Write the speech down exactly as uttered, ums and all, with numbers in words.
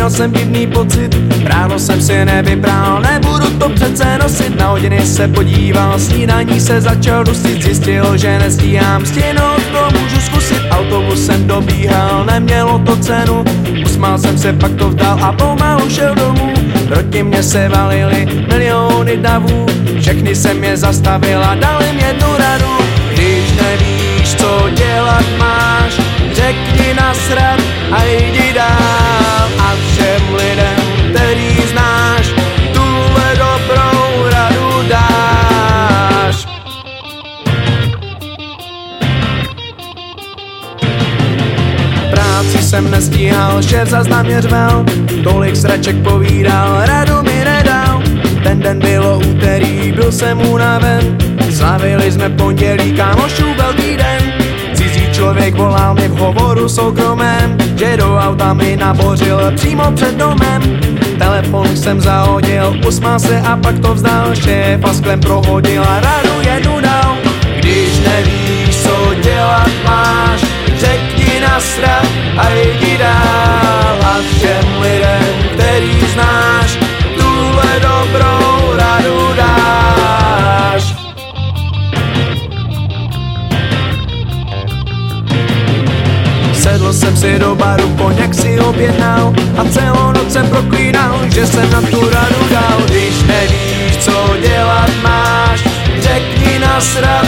měl jsem divný pocit, ráno jsem si nevybral, nebudu to přece nosit. Na hodiny se podíval, snídaní se začal dusit, zjistil, že nestíhám stihnout, to můžu zkusit. Autobusem dobíhal, nemělo to cenu, usmál jsem se, pak to vdal a pomalu šel domů. Proti mně se valily miliony davů, všechny jsem je zastavil a dal jim jednu radu. Když nevíš, co dělat máš, řekni nasrat a jdi dál. A všem lidem, který znáš, tuhle dobrou radu dáš. Práci jsem nestíhal, šéf zas na mě řval, tolik sraček povídal, radu mi nedal. Ten den bylo úterý, byl jsem unaven, slavili jsme pondělí, kámošů velký den. Cizí člověk volal mě v hovoru soukromém, že do auta mi nabořil přímo před domem. Telefon jsem zahodil, usmál se a pak to vzdal, šéf a sklem prohodil a radu jednu dal. Když nevíš, co dělat máš, řekni nasrat a jdi dál. A všem lidem, který znáš, tuhle dobrou radu dáš. Sedl jsem si do baru, koněk si objednal a celou noc jsem proklínal, že jsem na tu radu dal. Když nevíš, co dělat máš, řekni nasrat